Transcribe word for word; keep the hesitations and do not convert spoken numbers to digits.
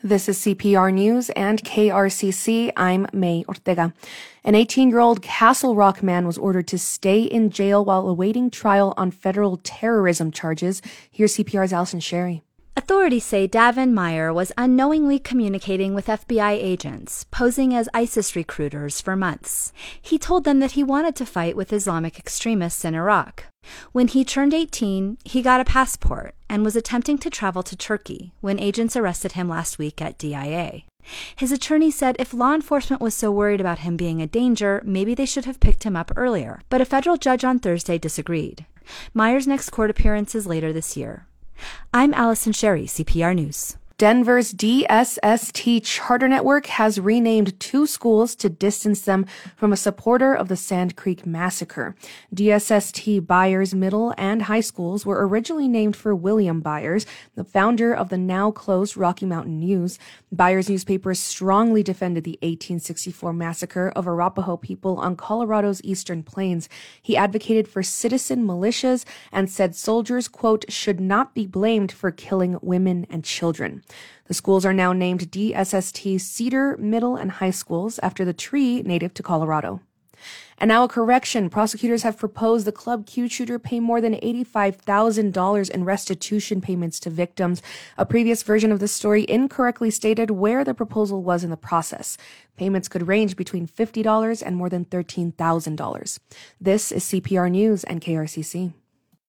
This is C P R News and K R C C. I'm May Ortega. An eighteen-year-old Castle Rock man was ordered to stay in jail while awaiting trial on federal terrorism charges. Here's C P R's Allison Sherry. Authorities say Davin Meyer was unknowingly communicating with F B I agents, posing as ISIS recruiters for months. He told them that he wanted to fight with Islamic extremists in Iraq. When he turned eighteen, he got a passport and was attempting to travel to Turkey when agents arrested him last week at D I A. His attorney said if law enforcement was so worried about him being a danger, maybe they should have picked him up earlier. But a federal judge on Thursday disagreed. Meyer's next court appearance is later this year. I'm Allison Sherry, C P R News. Denver's D S S T charter network has renamed two schools to distance them from a supporter of the Sand Creek Massacre. D S S T Byers Middle and High Schools were originally named for William Byers, the founder of the now-closed Rocky Mountain News. Byers newspaper strongly defended the eighteen sixty-four massacre of Arapaho people on Colorado's eastern plains. He advocated for citizen militias and said soldiers, quote, should not be blamed for killing women and children. The schools are now named D S S T Cedar Middle and High Schools after the tree native to Colorado. And now a correction. Prosecutors have proposed the Club Q shooter pay more than eighty-five thousand dollars in restitution payments to victims. A previous version of the story incorrectly stated where the proposal was in the process. Payments could range between fifty dollars and more than thirteen thousand dollars. This is C P R News and K R C C.